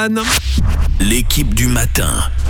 Stéphane. L'équipe du matin.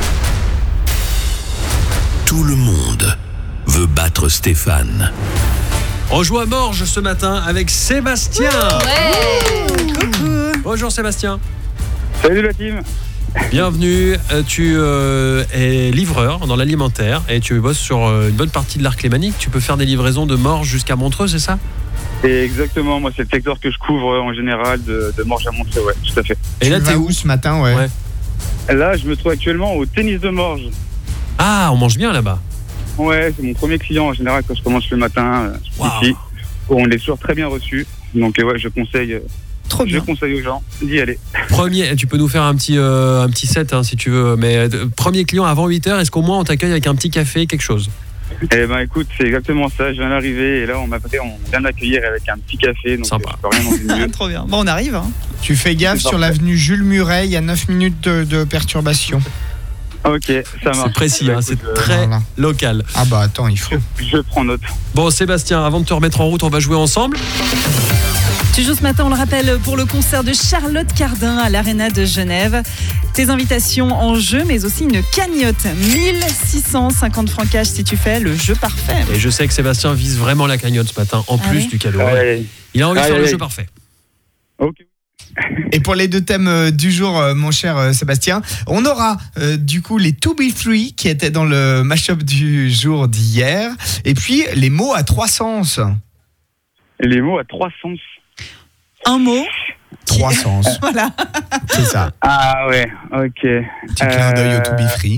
Tout le monde veut battre Stéphane. On joue à Morges ce matin avec Sébastien. Coucou. Bonjour Sébastien. Salut la team. Bienvenue, tu es livreur dans l'alimentaire et tu bosses sur une bonne partie de l'arc lémanique. Tu peux faire des livraisons de Morges jusqu'à Montreux, c'est ça ? Et exactement, moi c'est le secteur que je couvre en général de Morges à Montreux, ouais, tout à fait. Et là, tu t'es vas où où ce matin, ouais. Là, je me trouve actuellement au tennis de Morges. Ah, on mange bien là-bas. Ouais, c'est mon premier client en général quand je commence le matin ici. On est toujours très bien reçus, donc ouais, je conseille aux gens d'y aller. Premier, tu peux nous faire un petit set hein, si tu veux, mais premier client avant 8h, est-ce qu'au moins on t'accueille avec un petit café, quelque chose ? Eh ben écoute, c'est exactement ça, je viens d'arriver et là on vient d'accueillir avec un petit café, donc sympa. je peux rien dans une mieux. Trop bien. Bon, on arrive. Hein. Tu fais gaffe C'est sur parfait. l'avenue Jules Muret, il y a 9 minutes de perturbation. Ok, ça marche. C'est précis, Bah, hein, écoute, c'est très voilà. local. Ah bah attends, il faut. je prends note. Bon Sébastien, avant de te remettre en route, on va jouer ensemble. Tu joues ce matin, on le rappelle, pour le concert de Charlotte Cardin à l'Arena de Genève. Tes invitations en jeu, mais aussi une cagnotte. 1650 francs cash si tu fais le jeu parfait. Et je sais que Sébastien vise vraiment la cagnotte ce matin, en plus oui du cadeau. Allez. Il a envie de faire le Allez. jeu parfait. Ok. Et pour les deux thèmes du jour, mon cher Sébastien, on aura du coup les To Be Free qui étaient dans le mashup du jour d'hier, et puis les mots à 3 sens. Les mots à 3 sens. Un mot. 3 sens, Voilà. c'est ça. Ah ouais, ok. Petit clin d'œil au To Be Free.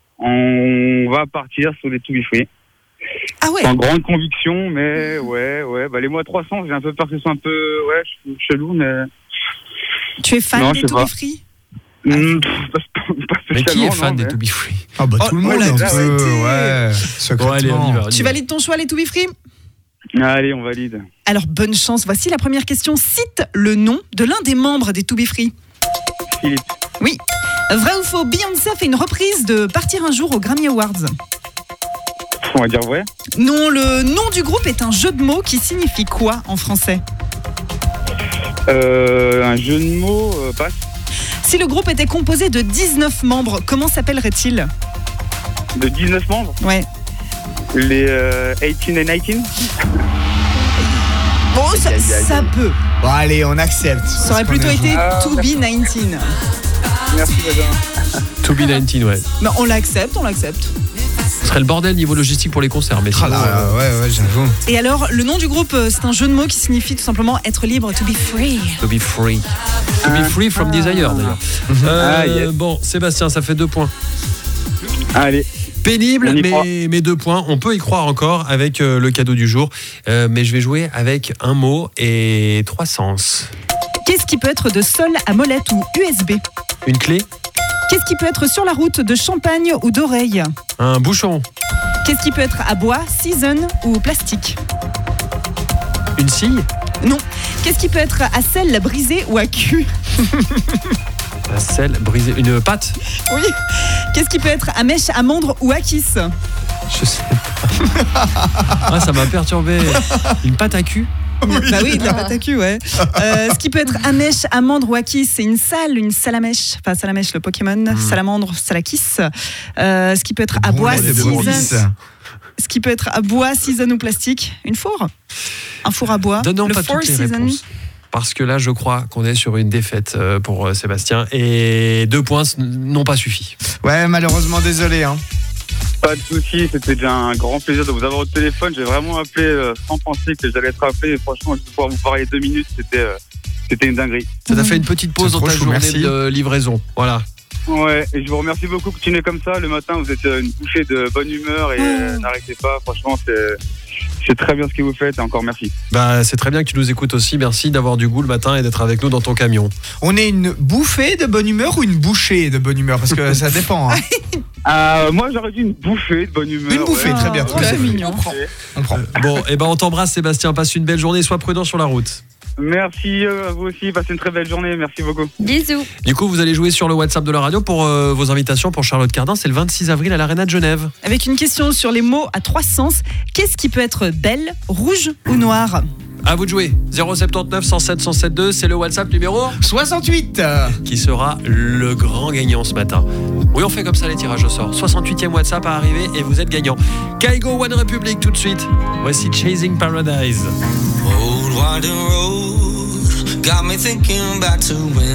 On va partir sur les To Be Free. Ah ouais. En grande conviction, mais ouais. Bah, les mots à 300, j'ai un peu peur que ce soit un peu chelou, mais. Tu es fan Non, des je sais To pas. Be Free? Pas Mais qui est spécialement, fan non, des mais- To Be Free ? Ah bah tout le monde un arrêtez. peu, ouais, secrètement. Bon allez, on y va. Tu valides ton choix, les To Be Free? Allez, on valide. Alors, bonne chance. Voici la première question. Cite le nom de l'un des membres des To Be Free. Philippe. Oui. Vrai ou faux, Beyoncé a fait une reprise de Partir un jour aux Grammy Awards. On va dire vrai. Non, le nom du groupe est un jeu de mots qui signifie quoi en français? Un jeu de mots, passe. Si le groupe était composé de 19 membres, comment s'appellerait-il? De 19 membres. Ouais. Les 18 et 19. Bon, ça, Aïe, aïe, aïe. ça peut. Bon allez, on accepte. Ça aurait plutôt été To Be 19. Merci, Benjamin. To Be 19, ouais. Mais on l'accepte. Ce serait le bordel niveau logistique pour les concerts, mais Ah sinon, là, ouais, j'avoue. Et alors, le nom du groupe, c'est un jeu de mots qui signifie tout simplement être libre, to be free. To be free. To be free from desire, d'ailleurs. Yes. Bon, Sébastien, ça fait 2 points. Allez. Pénible, On y croit. mais 2 points. On peut y croire encore avec le cadeau du jour. Mais je vais jouer avec un mot et 3 sens. Qu'est-ce qui peut être de sol à molette ou USB? Une clé, Qu'est-ce qui peut être sur la route de champagne ou d'oreille? un bouchon, Qu'est-ce qui peut être à bois, season ou plastique? une scie, Non. Qu'est-ce qui peut être à sel, brisé ou à cul? un sel brisé, une pâte. Oui. Qu'est-ce qui peut être à mèche, amande ou à kiss? Je sais pas. Ah, ça m'a perturbé. Une pâte à cul. Bah oui, de la pâte à cul, ouais. Ce qui peut être à mèche, amande ou à kiss, c'est une salamèche. Enfin, salamèche, le Pokémon. Salamandre, salakiss. Ce qui peut être à bois, Bourré de season. Boris. Ce qui peut être à bois, season ou plastique. Une four. Un four à bois. Donnons le pas four toutes les season. réponses. Parce que là, je crois qu'on est sur une défaite pour Sébastien. Et 2 points n'ont pas suffi. Ouais, malheureusement, désolé. Hein. Pas de soucis, c'était déjà un grand plaisir de vous avoir au téléphone. J'ai vraiment appelé sans penser que j'allais être appelé. Et franchement, je vais pouvoir vous parler 2 minutes. C'était une dinguerie. Ça t'a fait une petite pause C'est dans trop ta chou, journée merci. de livraison. Voilà. Ouais, et je vous remercie beaucoup. Continuez comme ça. Le matin, vous êtes une bouffée de bonne humeur et n'arrêtez pas. Franchement, c'est très bien ce que vous faites. Et encore merci. Bah, c'est très bien que tu nous écoutes aussi. Merci d'avoir du goût le matin et d'être avec nous dans ton camion. On est une bouffée de bonne humeur ou une bouchée de bonne humeur? Parce que ça dépend. Hein. Moi, j'aurais dit une bouffée de bonne humeur. Une bouffée, très bien. Ah, ouais, C'est mignon. On prend. Bon, et ben on t'embrasse Sébastien. Passe une belle journée. Sois prudent sur la route. Merci à vous aussi, passez une très belle journée, merci beaucoup. Bisous. Du coup, vous allez jouer sur le WhatsApp de la radio pour vos invitations pour Charlotte Cardin. C'est le 26 avril à l'Arena de Genève. Avec une question sur les mots à 3 sens. Qu'est-ce qui peut être belle, rouge ou noir? À vous de jouer. 079 107 107 c'est le WhatsApp numéro 68. qui sera le grand gagnant ce matin. Oui, on fait comme ça les tirages au sort. 68e WhatsApp à arriver et vous êtes gagnant. Kaigo One Republic tout de suite. Voici Chasing Paradise. Old winding road got me thinking back to when